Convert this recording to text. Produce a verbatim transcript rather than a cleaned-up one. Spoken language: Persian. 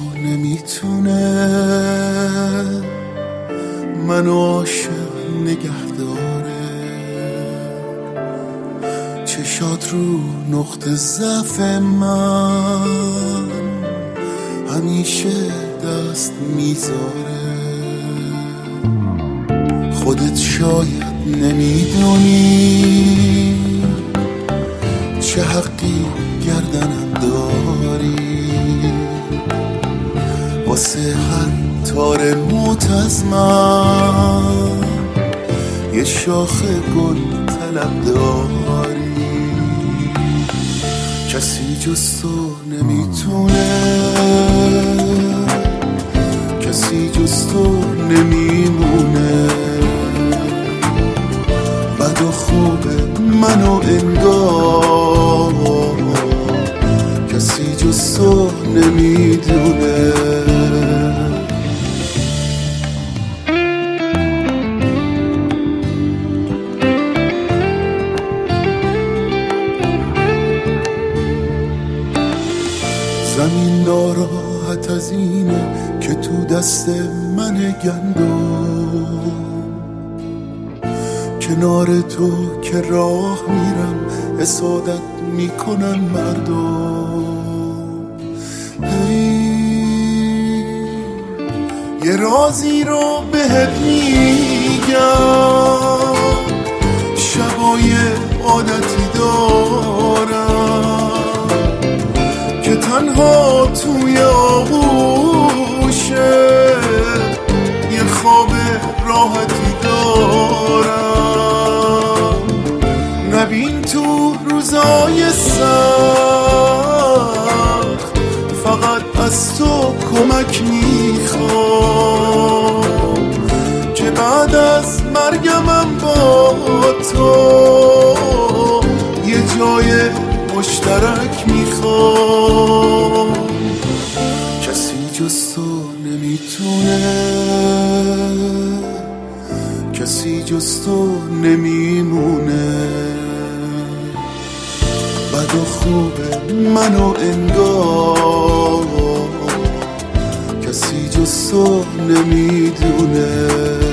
نمیتونه منو عاشق نگه داره، چشات رو نقطه ضعف من همیشه دست میذاره. خودت شاید نمیدونی چه حقی گردنم داری، واسه هر تار موت از من یه شاخ گل طلب داری. کسی جز تو نمیتونه، کسی جز تو نمیمونه، بد و خوب منو انگار کسی جز تو نمیدونه. زمین ناراحت از اینه که تو دست من گندم، کنار تو که راه میرم حسادت میکنن مردم. هی یه رازی رو بهت میگم، شبای عادتی دارم که تنها توی آغوشه یه خواب راحتی دارم. نبین تو روزای سخت فقط از تو کمک میخوام که بعد از مرگمم با تو یه جای مشترک میخوام. کسی جز تو نمیتونه، کسی جز تو نمیمونه، بد و خوب منو انگار کسی جز تو نمیدونه.